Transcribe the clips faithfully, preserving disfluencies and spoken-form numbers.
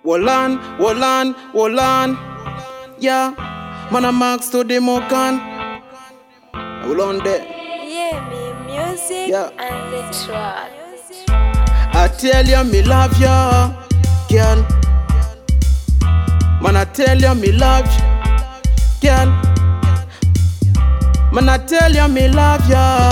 Hold on, hold on, hold on. Yeah, man, I'm Max to the Mokan. Hold on there. Yeah, me music Yeah. and the track. I tell you, me love you, girl. Man, I tell you, me love you, girl. Man, I tell you, me love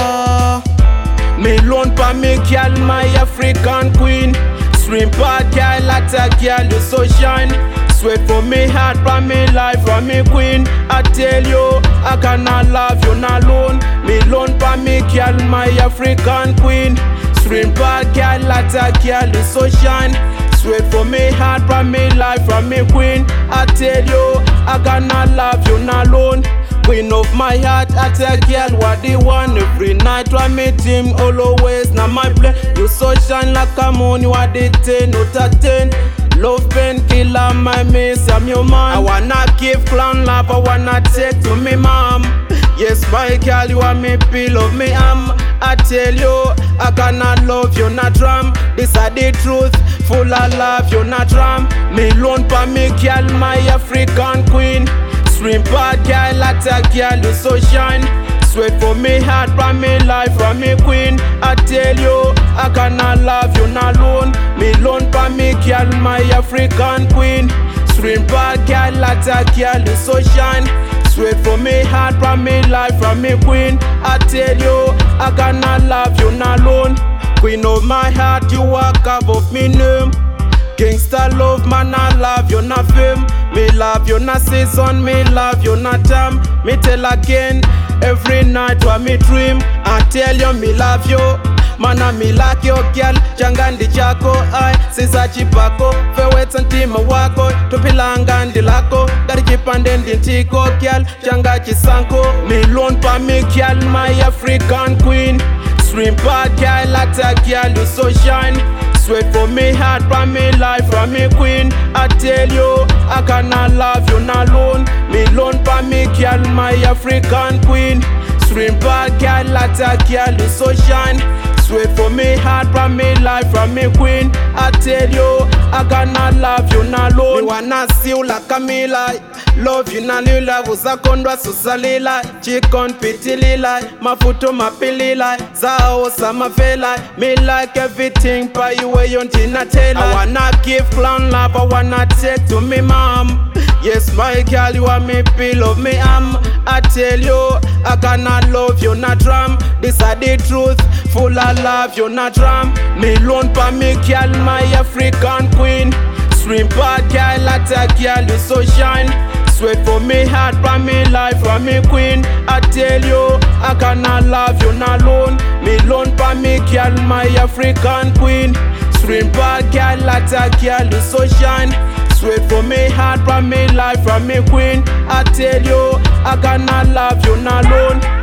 you. Me loan pa me, girl, my African queen. Swim part, girl, like a girl, you so shine. Sweat for me, heart, for me, life, for me, queen. I tell you, I cannot love you not alone. Me loan pa me, girl, my African queen. Swim part, girl, like a girl, you so shine. Sweat for me, heart, for me, life, for me, queen. I tell you, I cannot love you not alone. Queen of my heart, I tell girl what they want. Every night I meet him, always not my plan. You so shine like a moon, you are the ten, not a ten. Love painkiller, my miss, I'm your man. I wanna give clown love, I wanna take to me mom. Yes, my girl, you are me pillow, me am. I tell you, I cannot love you, not ram. This are the truth, full of love, you not ram. Me loan pa me girl, my African queen. Swim part, girl, like a girl, you so shine. Sweat for me, heart, for me, life, for me, queen. I tell you, I cannot love you not alone. Me loan pa me, girl, my African queen. Swim part, girl, like a girl, you so shine. Sweat for me, heart, for me, life, for me, queen. I tell you, I cannot love you not alone. Queen of my heart, you walk above me name. Gangsta love, man, I love you, not fame. Me love you, not season, me love you, not time. Me tell again, every night what me dream. I tell you, me love you. Man, I me like your girl. Jangandi chako, ay, sisa chipako. Fewet santima wako, tupilangandi lako. Dari kipandende tiko, girl, janga chisanko. Me loan pa me, girl, my African queen. Swim part, girl, like a girl, you so shine. Sweat for me, heart, for me, life, for me, queen. I tell you, I cannot love you not alone. Me loan pa me, girl, my African queen. Swim part, girl, like a girl, you so shine. Sweat for me, heart, for me, life, for me, queen. I tell you, I cannot love you not alone. Me wanna see you like a me like. Love you na lila, uzakondwa susalila. Chikon piti lila, mafuto mapilila. Zao samafela, me like everything pa you way yontina tela. I wanna give clown love, I wanna take to me mom. Yes, my girl, you are me pillow, me am. I tell you, I cannot love you not ram. This are the truth, full of love, you not ram. Me loan pa me girl, my African queen. Swim part, girl, like a girl, you so shine. Sweat for me, heart, for me, life, for me, queen. I tell you, I cannot love you not alone. Me loan pa me girl, my African queen. Swim part, girl, like a girl, you so shine. Sweat for me, heart, for me, life, for me, queen. I tell you, I cannot love you not alone.